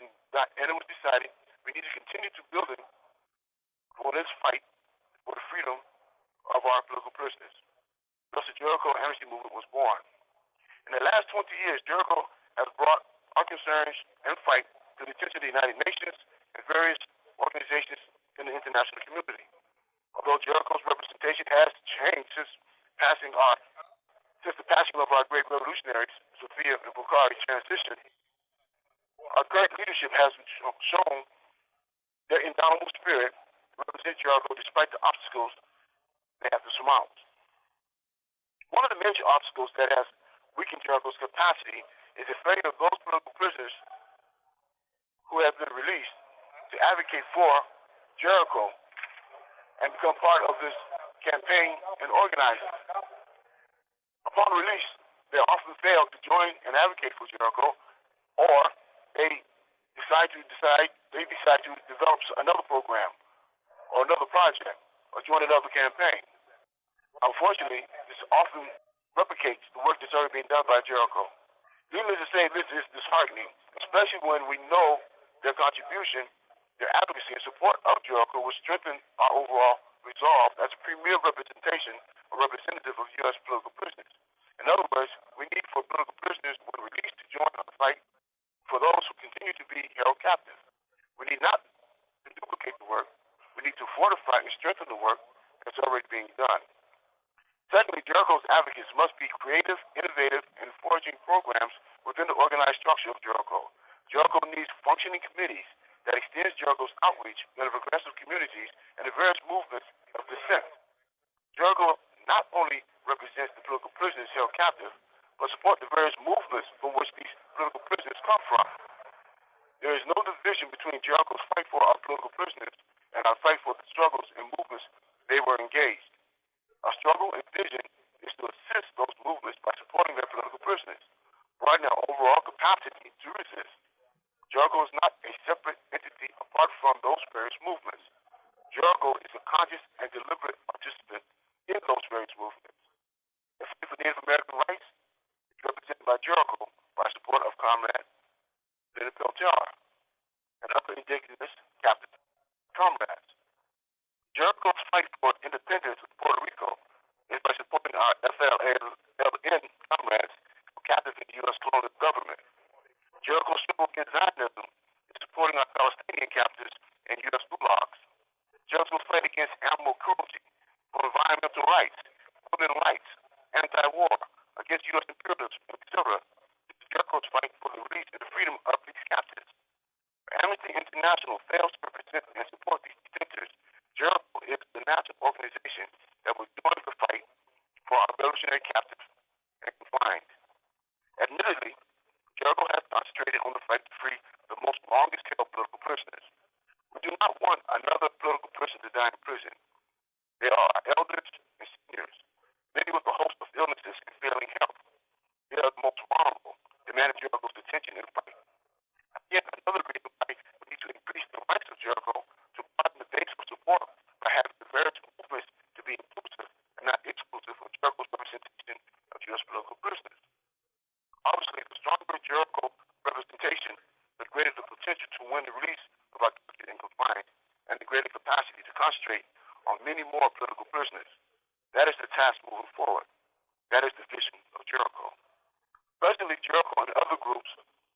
decided we need to continue to build it for this fight for the freedom of our political prisoners. Thus, the Jericho Amnesty Movement was born. In the last 20 years, Jericho has brought our concerns and fight to the attention of the United Nations and various organizations in the international community. Although Jericho's representation has changed since the passing of our great revolutionaries, Sophia and Bukhari's transition, our current leadership has shown their indomitable spirit to represent Jericho despite the obstacles they have to surmount. One of the major obstacles that has weakened Jericho's capacity is the failure of those political prisoners who have been released to advocate for Jericho and become part of this campaign and organizing. Upon release, they often fail to join and advocate for Jericho, or they decide to develop another program or another project or join another campaign. Unfortunately, this often replicates the work that's already being done by Jericho. Needless to say, this is disheartening, especially when we know their contribution, their advocacy and support of Jericho will strengthen our overall resolve as a premier representation or representative of U.S. political prisoners. In other words, we need for political prisoners when released to join the fight for those who continue to be held captive. We need not to duplicate the work. We need to fortify and strengthen the work that's already being done. Secondly, Jericho's advocates must be creative, innovative, and forging programs within the organized structure of Jericho. Jericho needs functioning committees that extends Jericho's outreach to the progressive communities and the various movements of dissent. Jericho not only represents the political prisoners held captive, but support the various movements from which these political prisoners come from. There is no division between Jericho's fight for our political prisoners and our fight for the struggles and movements they were engaged. Our struggle and vision is to assist those movements by supporting their political prisoners, providing our overall capacity to resist. Jericho is not a separate entity apart from those various movements. Jericho is a conscious and deliberate participant in those various movements. The fight for Native American rights is represented by Jericho by support of Comrade Leonard Peltier and other indigenous captive comrades. Jericho's fight for independence of Puerto Rico is by supporting our FLN comrades who are captive in the U.S. colonial government. Jericho's struggle against Zionism is supporting our Palestinian captives in U.S. gulags. Jericho's fight against animal cruelty, for environmental rights, women's rights, anti-war, against U.S. imperialism, etc. Jericho's fight for the release and the freedom of these captives. Amnesty International fails to represent and support these detentors. Jericho is the national organization that will join the fight for our revolutionary captives and confined. Admittedly, Jericho has concentrated on the fight to free the most longest-held political prisoners. We do not want another political person to die in prison. They are our elders and seniors, many with a host of illnesses and failing health. They are the most vulnerable, demanding Jericho's attention and fight. Yet another reason why we need to increase the rights of Jericho to broaden the base of support by having the various movements to be inclusive and not exclusive of Jericho's representation of U.S. political prisoners. Obviously, the stronger Jericho representation, the greater the potential to win the release of our captured and confined, and the greater capacity to concentrate on many more political prisoners. That is the task moving forward. That is the vision of Jericho. Presently, Jericho and other groups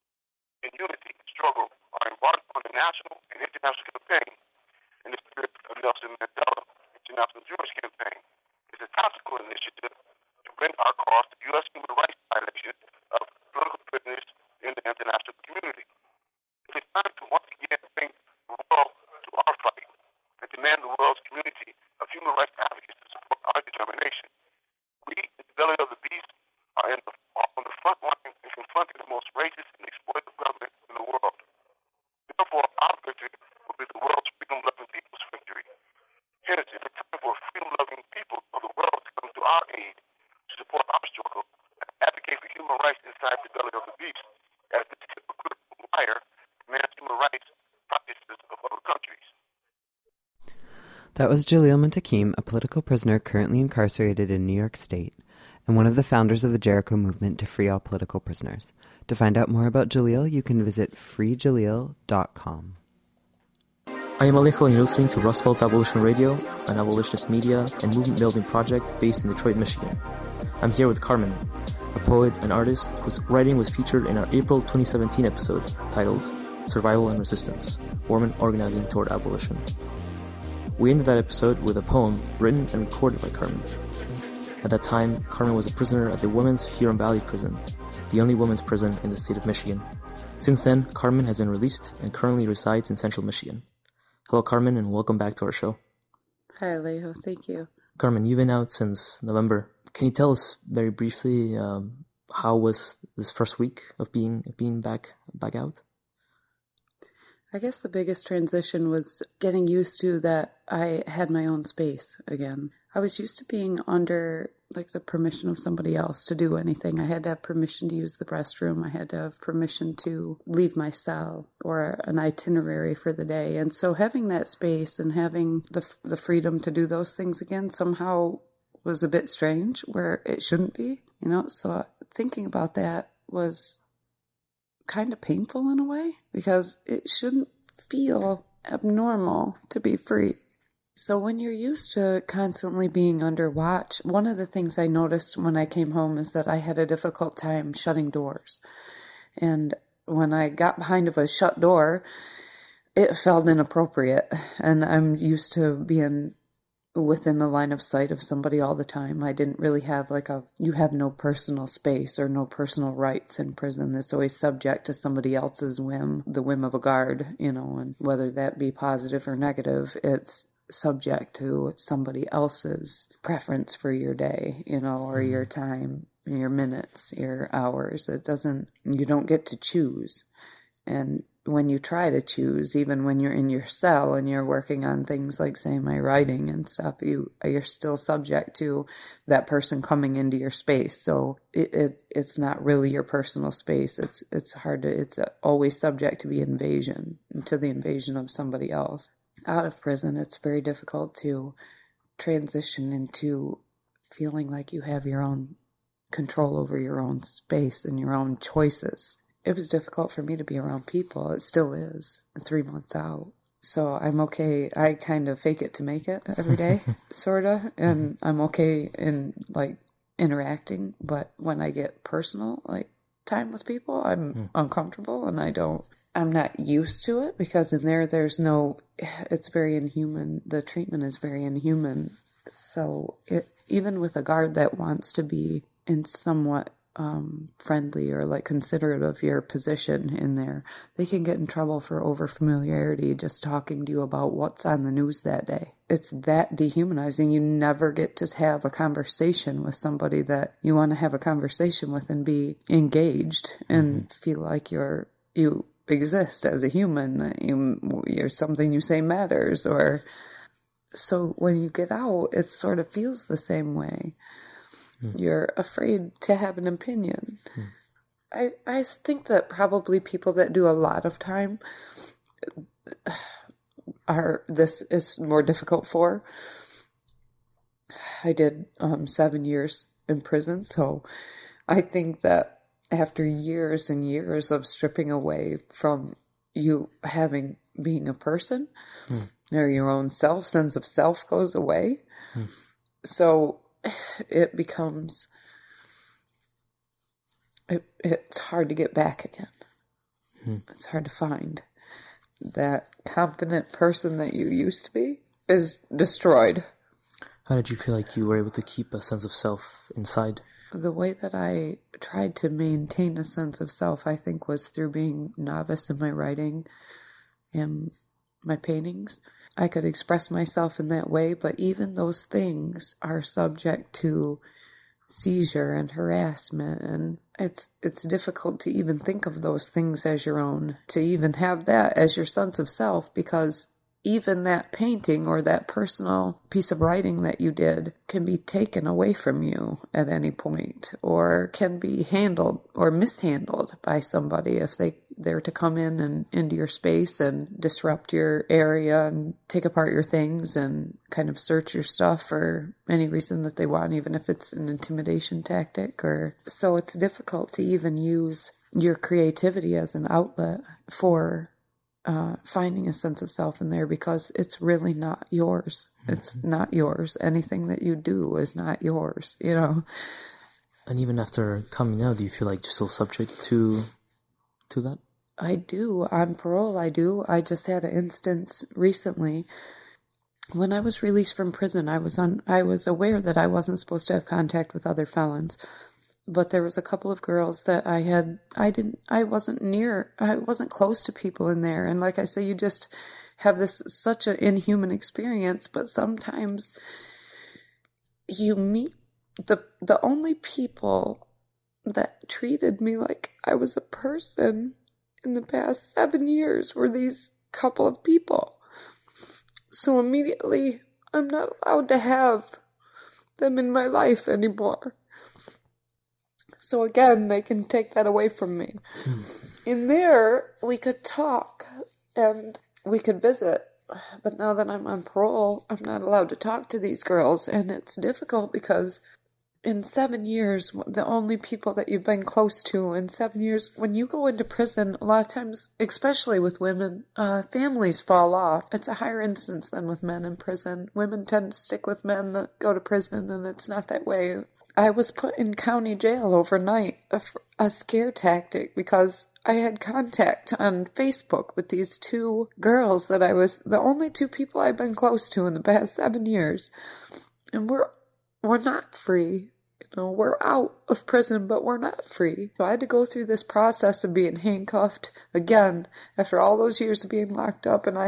in unity and struggle are embarked on a national and international campaign in the spirit of Nelson Mandela International Jewish Campaign. It's a tactical initiative to bring our cause to U.S. human rights violations of political prisoners in the international community. It is time to once again bring the world to our fight and demand the world's community of human rights advocates to support our determination. We, in the belly of the beast, are on the front line in confronting the most racist and exploitative government in the world. Therefore, our victory will be the world's freedom-loving people's victory. Hence, it is time for freedom-loving people of the world to come to our aid to support our struggle and advocate for human rights inside the belly of the beast, as this hypocritical liar demands human rights practices of other countries. That was Jalil Muntaqim, a political prisoner currently incarcerated in New York State, and one of the founders of the Jericho movement to free all political prisoners. To find out more about Jalil, you can visit freejalil.com. I am Alejo and you're listening to Rust Belt Abolition Radio, an abolitionist media and movement building project based in Detroit, Michigan. I'm here with Carmen, a poet and artist whose writing was featured in our April 2017 episode titled Survival and Resistance, Women Organizing Toward Abolition. We ended that episode with a poem written and recorded by Carmen. At that time, Carmen was a prisoner at the Women's Huron Valley Prison, the only women's prison in the state of Michigan. Since then, Carmen has been released and currently resides in central Michigan. Hello, Carmen, and welcome back to our show. Hi, Alejo. Thank you. Carmen, you've been out since November. Can you tell us very briefly how was this first week of being back out? I guess the biggest transition was getting used to that I had my own space again. I was used to being under the permission of somebody else to do anything. I had to have permission to use the restroom. I had to have permission to leave my cell or an itinerary for the day. And so having that space and having the freedom to do those things again somehow was a bit strange where it shouldn't be, So thinking about that was kind of painful in a way because it shouldn't feel abnormal to be free. So when you're used to constantly being under watch, one of the things I noticed when I came home is that I had a difficult time shutting doors. And when I got behind of a shut door, it felt inappropriate. And I'm used to being within the line of sight of somebody all the time. I didn't really have you have no personal space or no personal rights in prison. It's always subject to somebody else's whim, the whim of a guard, and whether that be positive or negative, it's subject to somebody else's preference for your day, or your time, your minutes, your hours. You don't get to choose. And when you try to choose, even when you're in your cell and you're working on things like, say, my writing and stuff, you're still subject to that person coming into your space. So it's not really your personal space. It's always subject to the invasion of somebody else. Out of prison, it's very difficult to transition into feeling like you have your own control over your own space and your own choices. It was difficult for me to be around people. It still is 3 months out. So I'm okay. I kind of fake it to make it every day, sort of. And I'm okay in interacting. But when I get personal, time with people, I'm uncomfortable and I'm not used to it because in there's it's very inhuman. The treatment is very inhuman. So even with a guard that wants to be in somewhat friendly or considerate of your position in there, they can get in trouble for overfamiliarity just talking to you about what's on the news that day. It's that dehumanizing. You never get to have a conversation with somebody that you want to have a conversation with and be engaged and feel like you exist as a human. You're something you say matters. Or so when you get out, it sort of feels the same way. You're afraid to have an opinion. I think that probably people that do a lot of time this is more difficult for. I did 7 years in prison, so I think that after years and years of stripping away from you being a person, or your own sense of self goes away. So it becomes, it's hard to get back again. It's hard to find. That confident person that you used to be is destroyed. How did you feel like you were able to keep a sense of self inside? The way that I tried to maintain a sense of self, I think, was through being novice in my writing and my paintings. I could express myself in that way, but even those things are subject to seizure and harassment, and it's difficult to even think of those things as your own, to even have that as your sense of self, because even that painting or that personal piece of writing that you did can be taken away from you at any point, or can be handled or mishandled by somebody if they're to come in and into your space and disrupt your area and take apart your things and kind of search your stuff for any reason that they want, even if it's an intimidation tactic. Or so it's difficult to even use your creativity as an outlet for finding a sense of self in there, because it's really not yours. It's not yours. Anything that you do is not yours, you know. And even after coming out, do you feel like you're still subject to that? I do. On parole, I do. I just had an instance recently. When I was released from prison, I was aware that I wasn't supposed to have contact with other felons. But there was a couple of girls that I wasn't close to people in there. And like I say, you just have such an inhuman experience, but sometimes you meet the only people that treated me like I was a person in the past 7 years were these couple of people. So immediately, I'm not allowed to have them in my life anymore. So again, they can take that away from me. In there, we could talk and we could visit. But now that I'm on parole, I'm not allowed to talk to these girls. And it's difficult because in 7 years, the only people that you've been close to in 7 years, when you go into prison, a lot of times, especially with women, families fall off. It's a higher instance than with men in prison. Women tend to stick with men that go to prison, and it's not that way. I was put in county jail overnight, a scare tactic, because I had contact on Facebook with these two girls that I was the only two people I've been close to in the past 7 years. And we're not free. You know, we're out of prison, but we're not free. So I had to go through this process of being handcuffed again after all those years of being locked up, and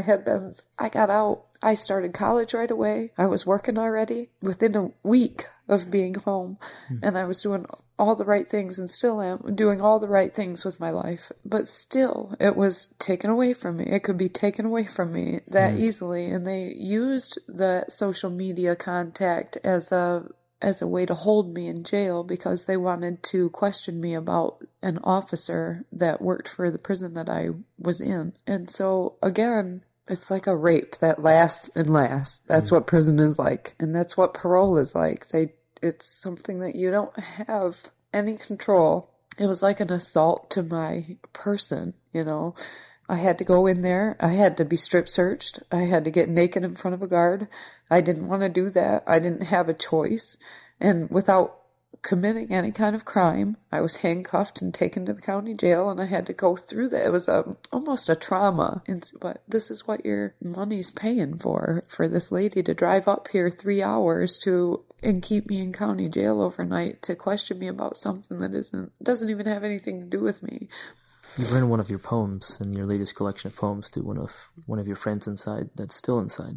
I got out. I started college right away. I was working already within a week of being home, and I was doing all the right things, and still am doing all the right things with my life. But still, it was taken away from me. It could be taken away from me that easily, and they used the social media contact as a way to hold me in jail, because they wanted to question me about an officer that worked for the prison that I was in. And so, again, it's like a rape that lasts and lasts. That's what prison is like. And that's what parole is like. It's something that you don't have any control. It was like an assault to my person, you know. I had to go in there. I had to be strip searched. I had to get naked in front of a guard. I didn't want to do that. I didn't have a choice. And without committing any kind of crime, I was handcuffed and taken to the county jail, and I had to go through that. It was almost a trauma. But this is what your money's paying for this lady to drive up here 3 hours and keep me in county jail overnight to question me about something that doesn't even have anything to do with me. You've written one of your poems in your latest collection of poems to one of your friends inside that's still inside.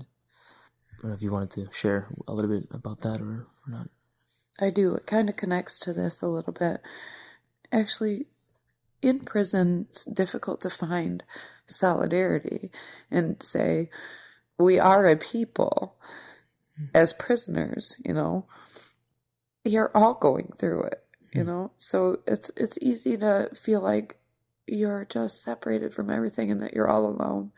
I don't know if you wanted to share a little bit about that or not. I do. It kind of connects to this a little bit. Actually, in prison, it's difficult to find solidarity and say, we are a people as prisoners, you know. You're all going through it, you know. So it's easy to feel like you're just separated from everything and that you're all alone.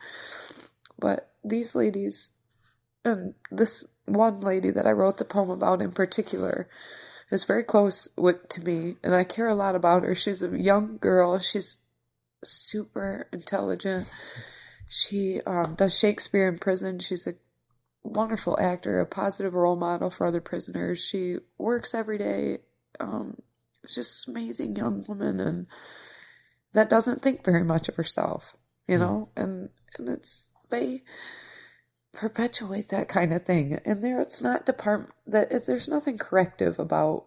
But these ladies, and this one lady that I wrote the poem about in particular, is very close to me, and I care a lot about her. She's a young girl. She's super intelligent. She does Shakespeare in prison. She's a wonderful actor, a positive role model for other prisoners. She works every day. She's just an amazing young woman, and that doesn't think very much of herself, you know, and they perpetuate that kind of thing. And there's nothing corrective about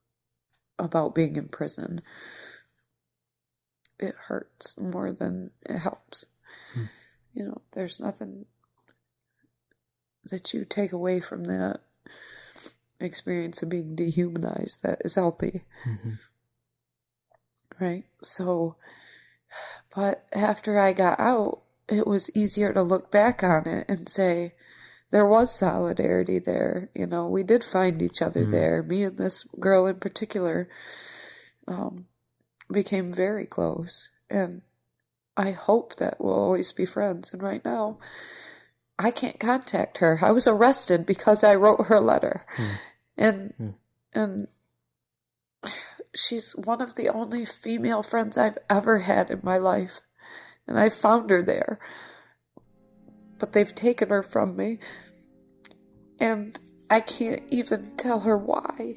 being in prison. It hurts more than it helps. You know, there's nothing that you take away from that experience of being dehumanized that is healthy. Right? So, but after I got out, it was easier to look back on it and say, there was solidarity there. You know, we did find each other there. Me and this girl in particular became very close. And I hope that we'll always be friends. And right now, I can't contact her. I was arrested because I wrote her a letter. And she's one of the only female friends I've ever had in my life. and I found her there. But they've taken her from me, and I can't even tell her why.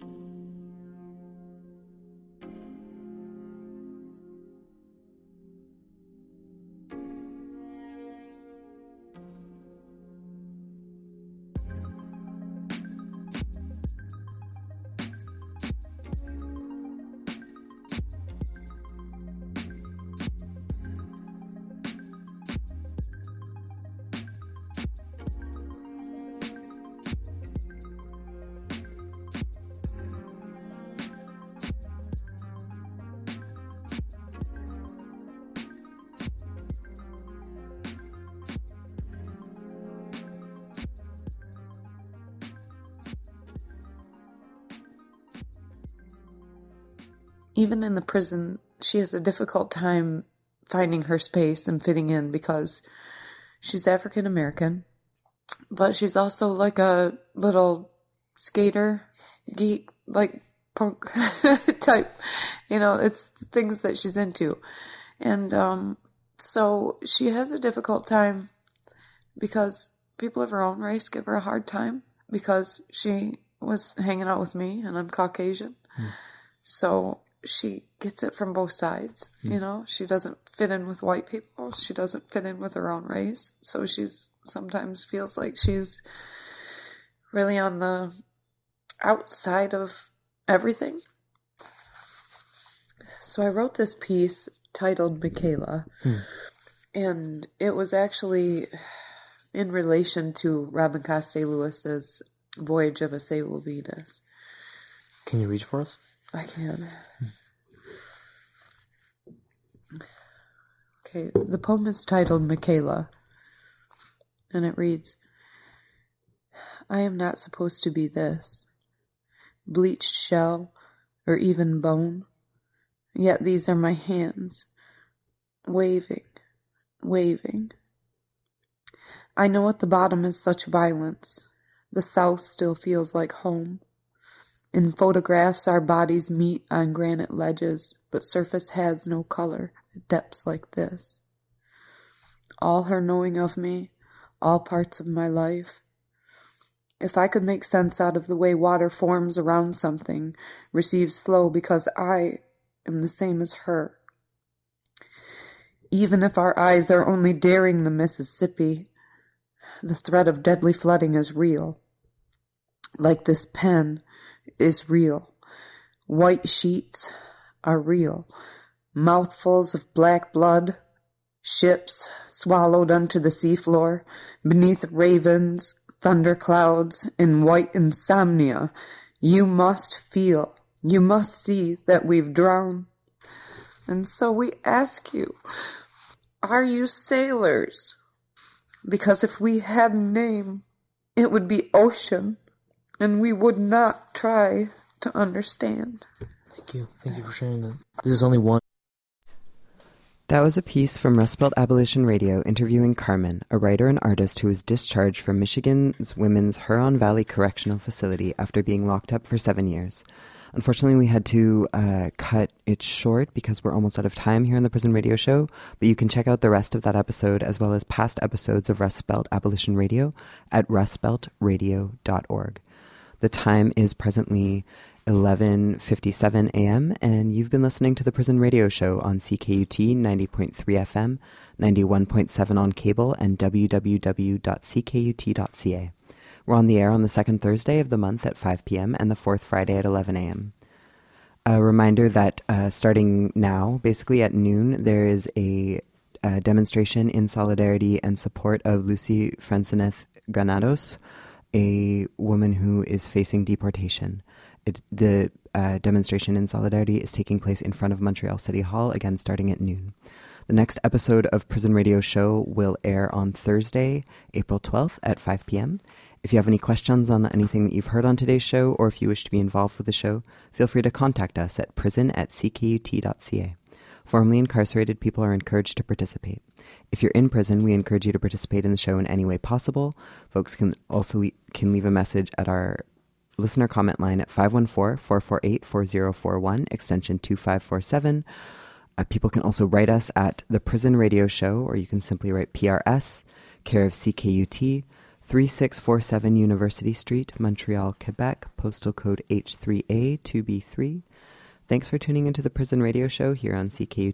Even in the prison, she has a difficult time finding her space and fitting in because she's African American, but she's also like a little skater, geek, like punk type. You know, it's things that she's into. And so she has a difficult time because people of her own race give her a hard time because she was hanging out with me and I'm Caucasian. So she gets it from both sides, you know. She doesn't fit in with white people. She doesn't fit in with her own race. So she's sometimes feels like she's really on the outside of everything. So I wrote this piece titled Michaela, and it was actually in relation to Robin Coste-Lewis's Voyage of a Sable Venus. Can you read for us? I can. Okay, the poem is titled Michaela, and it reads, I am not supposed to be this, bleached shell or even bone, yet these are my hands, waving, waving. I know at the bottom is such violence, the South still feels like home. In photographs, our bodies meet on granite ledges, but surface has no color at depths like this. All her knowing of me, all parts of my life. If I could make sense out of the way water forms around something, receives slow because I am the same as her. Even if our eyes are only daring the Mississippi, the threat of deadly flooding is real. Like this pen is real. White sheets are real. Mouthfuls of black blood. Ships swallowed unto the seafloor. Beneath ravens, thunderclouds, in white insomnia. You must feel. You must see that we've drowned. And so we ask you, are you sailors? Because if we had a name, it would be Ocean. And we would not try to understand. Thank you. Thank you for sharing that. This is only one. That was a piece from Rust Belt Abolition Radio interviewing Carmen, a writer and artist who was discharged from Michigan's Women's Huron Valley Correctional Facility after being locked up for 7 years. Unfortunately, we had to cut it short because we're almost out of time here on the Prison Radio Show, but you can check out the rest of that episode as well as past episodes of Rust Belt Abolition Radio at rustbeltradio.org. The time is presently 11:57 a.m., and you've been listening to the Prison Radio Show on CKUT 90.3 FM, 91.7 on cable, and www.ckut.ca. We're on the air on the second Thursday of the month at 5 p.m. and the fourth Friday at 11 a.m. A reminder that starting now, basically at noon, there is a demonstration in solidarity and support of Lucy Freixenet Granados, a woman who is facing deportation. The demonstration in solidarity is taking place in front of Montreal City Hall, again starting at noon. The next episode of Prison Radio Show will air on Thursday, April 12th at 5 p.m. If you have any questions on anything that you've heard on today's show, or if you wish to be involved with the show, feel free to contact us at prison@ckut.ca. Formerly incarcerated people are encouraged to participate. If you're in prison, we encourage you to participate in the show in any way possible. Folks can also leave a message at our listener comment line at 514-448-4041, extension 2547. People can also write us at The Prison Radio Show, or you can simply write PRS, care of CKUT, 3647 University Street, Montreal, Quebec, postal code H3A2B3. Thanks for tuning into The Prison Radio Show here on CKUT